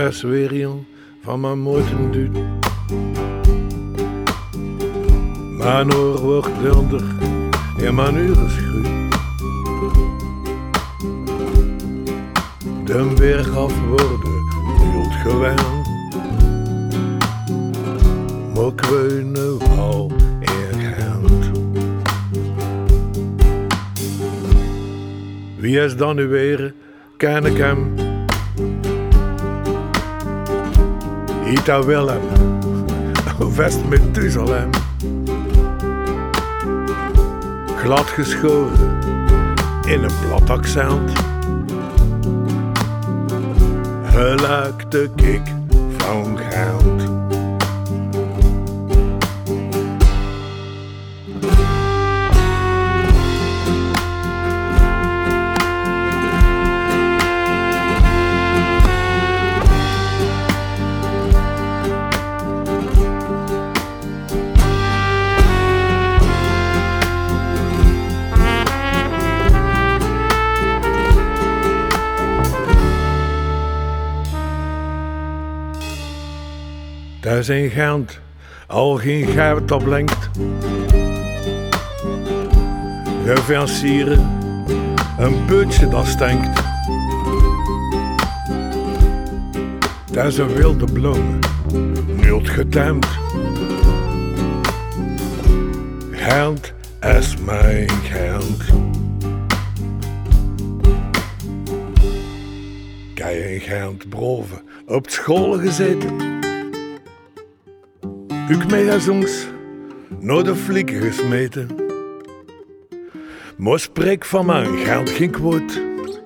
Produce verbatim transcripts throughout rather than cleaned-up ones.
is weer een van mijn mooiten duut. Mijn oor wordt dunder en mijn uren schuut. De berg af worden hield gewend. Maar ik weet nu al erkend. Wie is dan nu weer? Ken ik hem? Ita Willem, vest met Tuzalem. Glad geschoren in een plat accent. Gelijk de kik van Gent. Thuis in Gent, al geen geit op blinkt. Gevancieren, een putje dat stinkt. Thuis een wilde bloemen, niet getemd. Gent is mijn Gent. Kijk in Gent broven, op school gezeten. Ik megasongs naar de flikken gesmeten. Maar spreek van mijn Gent geen kwoord.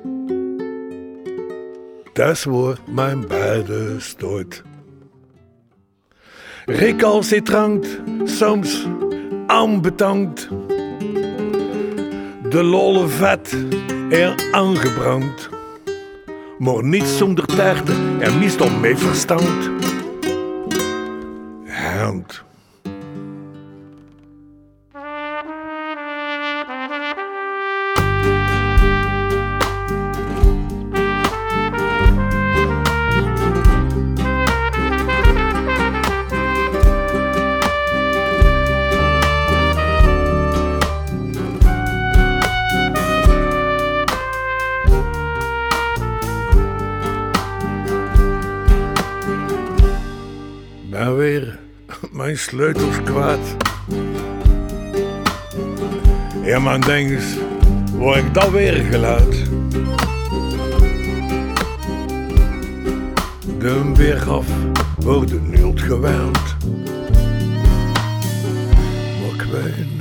Dat wordt mijn beide stoot. Recalcitrant, soms aanbetankt. De lolle vet er aangebrand. Maar niet zonder taarten en meestal mee verstand. Gent. Ben weer mijn sleutels kwijt. Ja, man, denk eens, waar ik dat weer geluid? De berg af wordt niet gewend. Maar ik weet